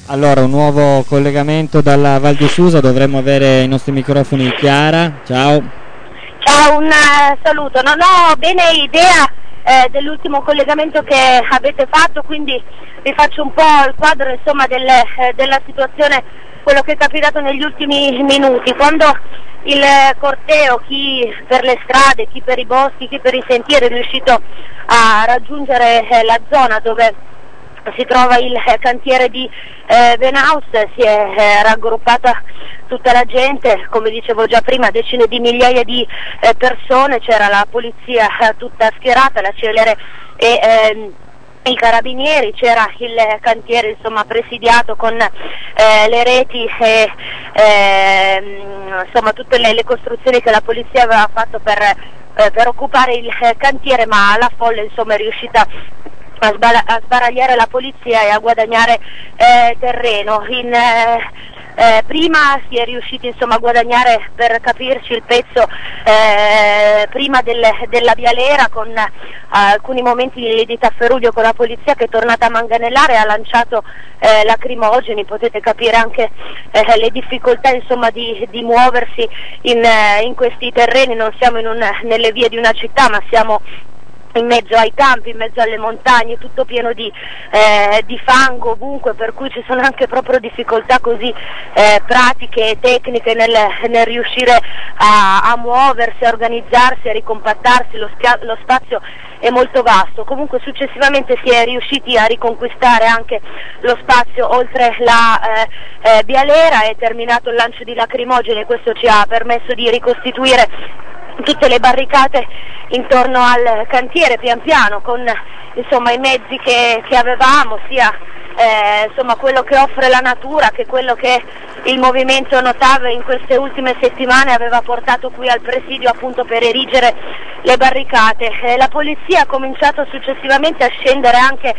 Allora, un nuovo collegamento dalla Val di Susa, dovremmo avere i nostri microfoni. Chiara, ciao. Ciao, un saluto. Non ho bene idea dell'ultimo collegamento che avete fatto, quindi vi faccio un po' il quadro insomma della situazione, quello che è capitato negli ultimi minuti, quando il corteo, chi per le strade, chi per i boschi, chi per i sentieri, è riuscito a raggiungere la zona dove si trova il cantiere di Venaus, si è raggruppata tutta la gente, come dicevo già prima, decine di migliaia di persone, c'era la polizia tutta schierata, la CLR e i carabinieri, c'era il cantiere insomma presidiato con le reti e insomma tutte le costruzioni che la polizia aveva fatto per occupare il cantiere, ma la folla insomma è riuscita a sbaragliare la polizia e a guadagnare terreno. Prima si è riusciti insomma a guadagnare, per capirci, il pezzo prima della vialera, con alcuni momenti di tafferuglio con la polizia che è tornata a manganellare e ha lanciato lacrimogeni. Potete capire anche le difficoltà insomma di muoversi in questi terreni. Non siamo nelle vie di una città, ma siamo in mezzo ai campi, in mezzo alle montagne, tutto pieno di fango ovunque, per cui ci sono anche proprio difficoltà così pratiche e tecniche nel riuscire a muoversi, a organizzarsi, a ricompattarsi. Lo spazio è molto vasto. Comunque successivamente si è riusciti a riconquistare anche lo spazio oltre la vialera, è terminato il lancio di lacrimogene, questo ci ha permesso di ricostituire tutte le barricate intorno al cantiere pian piano, con insomma i mezzi che avevamo, sia insomma quello che offre la natura che quello che il movimento Notav in queste ultime settimane aveva portato qui al presidio, appunto per erigere le barricate. La polizia ha cominciato successivamente a scendere anche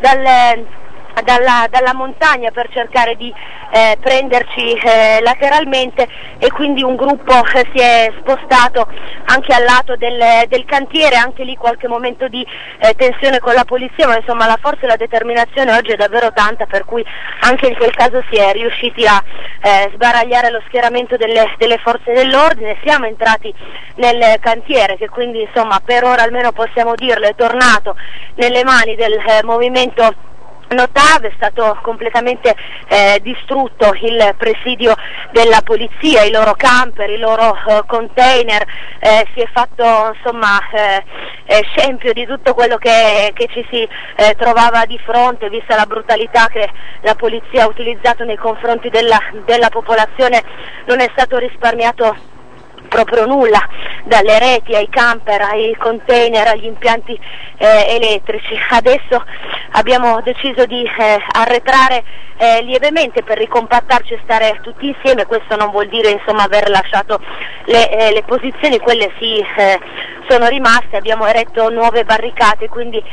dalla montagna per cercare di prenderci lateralmente, e quindi un gruppo si è spostato anche al lato del cantiere, anche lì qualche momento di tensione con la polizia, ma insomma la forza e la determinazione oggi è davvero tanta, per cui anche in quel caso si è riusciti a sbaragliare lo schieramento delle forze dell'ordine. Siamo entrati nel cantiere, che quindi insomma per ora almeno possiamo dirlo è tornato nelle mani del movimento Notav. È stato completamente distrutto il presidio della polizia, i loro camper, i loro container, si è fatto insomma scempio di tutto quello che ci si trovava di fronte, vista la brutalità che la polizia ha utilizzato nei confronti della popolazione. Non è stato risparmiato proprio nulla, dalle reti ai camper, ai container, agli impianti elettrici. Adesso abbiamo deciso di arretrare lievemente per ricompattarci e stare tutti insieme. Questo non vuol dire insomma aver lasciato le posizioni, quelle sì sono rimaste. Abbiamo eretto nuove barricate, quindi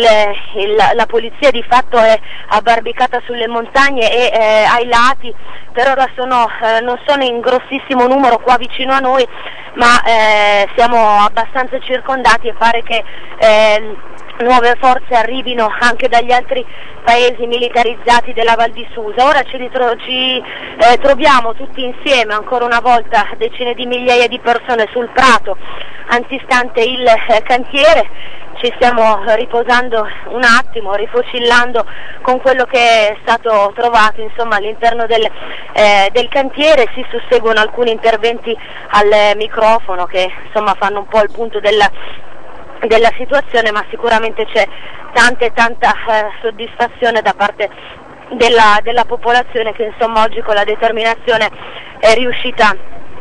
la polizia di fatto è abbarbicata sulle montagne e ai lati. Per ora non sono in grossissimo numero qua vicino a noi, ma siamo abbastanza circondati e pare che nuove forze arrivino anche dagli altri paesi militarizzati della Val di Susa. Ora ci troviamo tutti insieme, ancora una volta decine di migliaia di persone sul prato antistante il cantiere. Ci stiamo riposando un attimo, rifocillando con quello che è stato trovato insomma all'interno del cantiere. Si susseguono alcuni interventi al microfono che insomma fanno un po' il punto della situazione, ma sicuramente c'è tanta soddisfazione da parte della popolazione, che insomma oggi con la determinazione è riuscita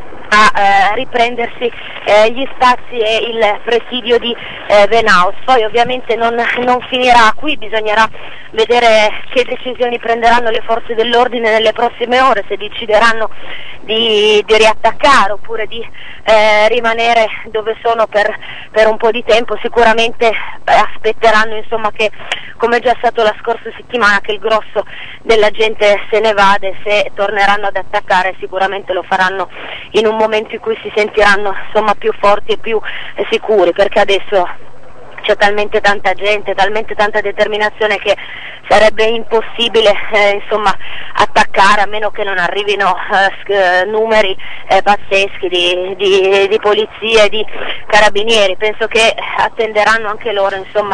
a riprendersi gli spazi e il presidio di Venaus. Poi ovviamente non finirà qui, bisognerà vedere che decisioni prenderanno le forze dell'ordine nelle prossime ore, se decideranno di riattaccare oppure di rimanere dove sono per un po' di tempo. Sicuramente aspetteranno insomma che, come è già stato la scorsa settimana, che il grosso della gente se ne vada, e se torneranno ad attaccare sicuramente lo faranno in un momento in cui si sentiranno insomma più forti e più sicuri, perché adesso c'è talmente tanta gente, talmente tanta determinazione che sarebbe impossibile insomma attaccare, a meno che non arrivino numeri pazzeschi di polizia e di carabinieri. Penso che attenderanno anche loro insomma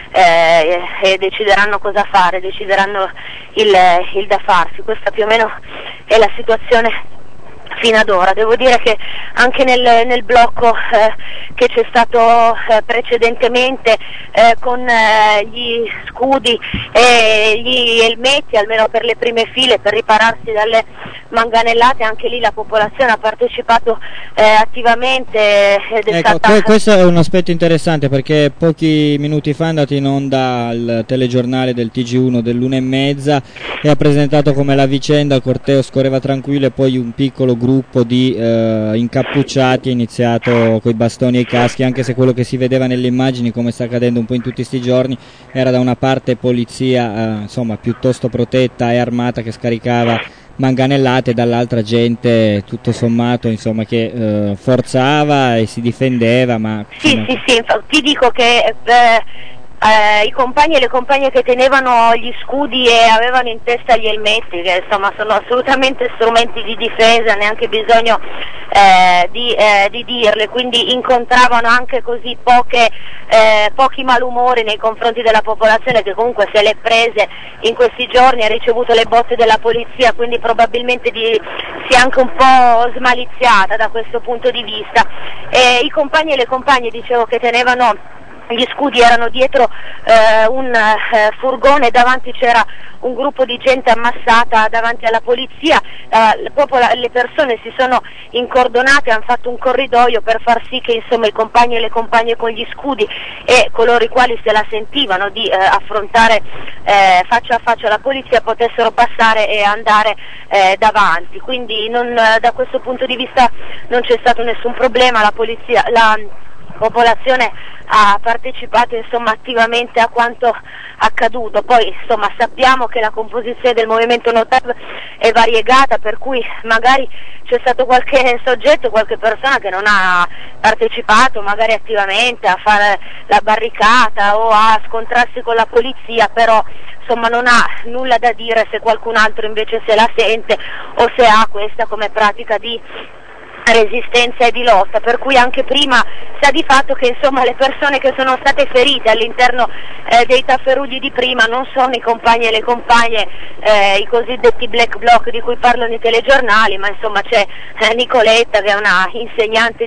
e decideranno cosa fare, decideranno il da farsi. Questa più o meno è la situazione fino ad ora. Devo dire che anche nel blocco che c'è stato precedentemente con gli scudi e gli elmetti, almeno per le prime file, per ripararsi dalle manganellate, anche lì la popolazione ha partecipato attivamente ed è stata... Questo è un aspetto interessante, perché pochi minuti fa è andato in onda al telegiornale del TG1 dell'1:30 e ha presentato come la vicenda, il corteo scorreva tranquillo e poi un piccolo gruppo di incappucciati è iniziato coi bastoni e i caschi, anche se quello che si vedeva nelle immagini, come sta accadendo un po' in tutti sti giorni, era da una parte polizia insomma piuttosto protetta e armata che scaricava manganellate, dall'altra gente tutto sommato insomma che forzava e si difendeva, ma sì, ti dico che i compagni e le compagne che tenevano gli scudi e avevano in testa gli elmetti, che insomma sono assolutamente strumenti di difesa, neanche bisogno di dirle, quindi incontravano anche così pochi malumori nei confronti della popolazione, che comunque se l'è prese in questi giorni, ha ricevuto le botte della polizia, quindi probabilmente si è anche un po' smaliziata da questo punto di vista. I compagni e le compagne, dicevo, che tenevano gli scudi erano dietro un furgone, davanti c'era un gruppo di gente ammassata davanti alla polizia, proprio le persone si sono incordonate, hanno fatto un corridoio per far sì che insomma i compagni e le compagne con gli scudi e coloro i quali se la sentivano di affrontare faccia a faccia la polizia potessero passare e andare davanti, quindi da questo punto di vista non c'è stato nessun problema. La popolazione ha partecipato insomma attivamente a quanto accaduto. Poi insomma sappiamo che la composizione del movimento No TAV è variegata, per cui magari c'è stato qualche soggetto, qualche persona che non ha partecipato magari attivamente a fare la barricata o a scontrarsi con la polizia, però insomma non ha nulla da dire se qualcun altro invece se la sente o se ha questa come pratica di resistenza e di lotta, per cui anche prima sta di fatto che insomma le persone che sono state ferite all'interno dei tafferugli di prima non sono i compagni e le compagne, i cosiddetti black bloc di cui parlano i telegiornali, ma insomma c'è Nicoletta, che è una insegnante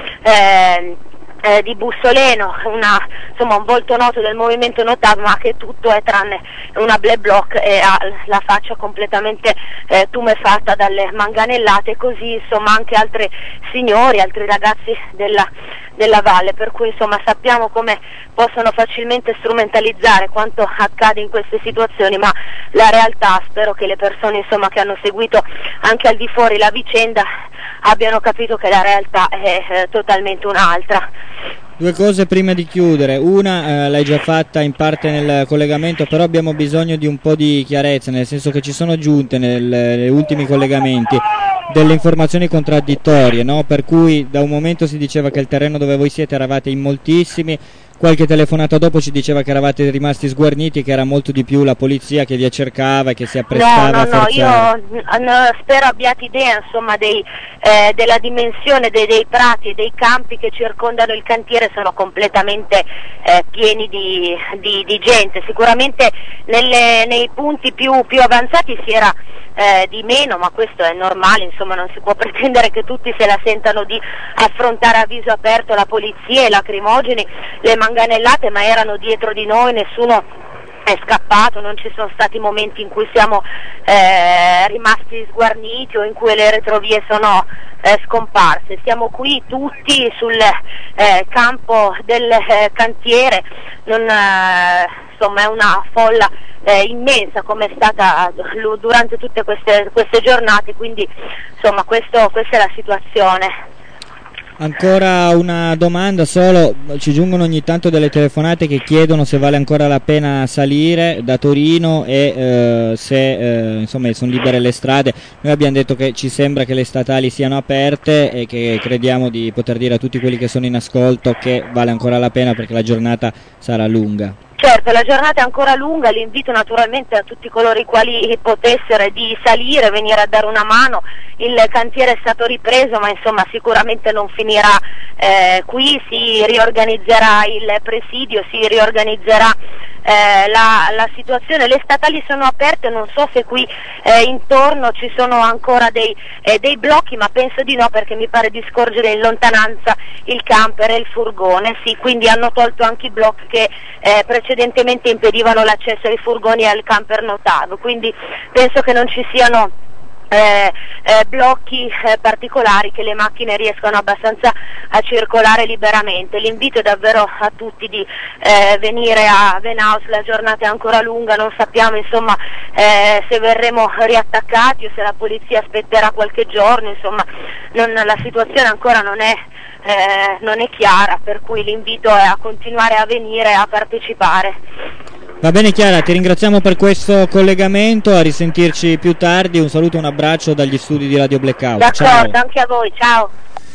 di Bussoleno, insomma un volto noto del movimento No TAV, ma che tutto è tranne una black bloc e ha la faccia completamente tumefatta dalle manganellate, e così insomma anche altri signori, altri ragazzi della valle, per cui insomma sappiamo come possono facilmente strumentalizzare quanto accade in queste situazioni, ma la realtà, spero che le persone insomma che hanno seguito anche al di fuori la vicenda abbiano capito che la realtà è totalmente un'altra. Due cose prima di chiudere, una l'hai già fatta in parte nel collegamento, però abbiamo bisogno di un po' di chiarezza, nel senso che ci sono giunte negli ultimi collegamenti delle informazioni contraddittorie, no? Per cui da un momento si diceva che il terreno dove voi siete eravate in moltissimi, qualche telefonata dopo ci diceva che eravate rimasti sguarniti, che era molto di più la polizia che vi cercava e che si apprestava a forzare. Io spero abbiate idea insomma della dimensione dei prati e dei campi che circondano il cantiere, sono completamente pieni di gente. Sicuramente nei punti più avanzati si era di meno, ma questo è normale, insomma non si può pretendere che tutti se la sentano di affrontare a viso aperto la polizia, i lacrimogeni, le manganellate, ma erano dietro di noi, nessuno è scappato, non ci sono stati momenti in cui siamo rimasti sguarniti o in cui le retrovie sono scomparse. Siamo qui tutti sul campo del cantiere, insomma è una folla immensa come è stata durante tutte queste giornate, quindi insomma questa è la situazione. Ancora una domanda solo, ci giungono ogni tanto delle telefonate che chiedono se vale ancora la pena salire da Torino e se insomma sono libere le strade. Noi abbiamo detto che ci sembra che le statali siano aperte e che crediamo di poter dire a tutti quelli che sono in ascolto che vale ancora la pena perché la giornata sarà lunga. Certo, la giornata è ancora lunga, l'invito naturalmente a tutti coloro i quali potessero di salire, venire a dare una mano. Il cantiere è stato ripreso, ma insomma sicuramente non finirà qui, si riorganizzerà il presidio, si riorganizzerà la situazione. Le statali sono aperte, non so se qui intorno ci sono ancora dei blocchi, ma penso di no, perché mi pare di scorgere in lontananza il camper e il furgone. Sì, quindi hanno tolto anche i blocchi che precedentemente impedivano l'accesso ai furgoni e al camper Notav, quindi penso che non ci siano blocchi particolari, che le macchine riescano abbastanza a circolare liberamente. L'invito è davvero a tutti di venire a Venaus, la giornata è ancora lunga, non sappiamo insomma se verremo riattaccati o se la polizia aspetterà qualche giorno, insomma la situazione ancora non è chiara, per cui l'invito è a continuare a venire a partecipare. Va bene Chiara, ti ringraziamo per questo collegamento, a risentirci più tardi, un saluto e un abbraccio dagli studi di Radio Blackout. D'accordo, ciao. Anche a voi, ciao.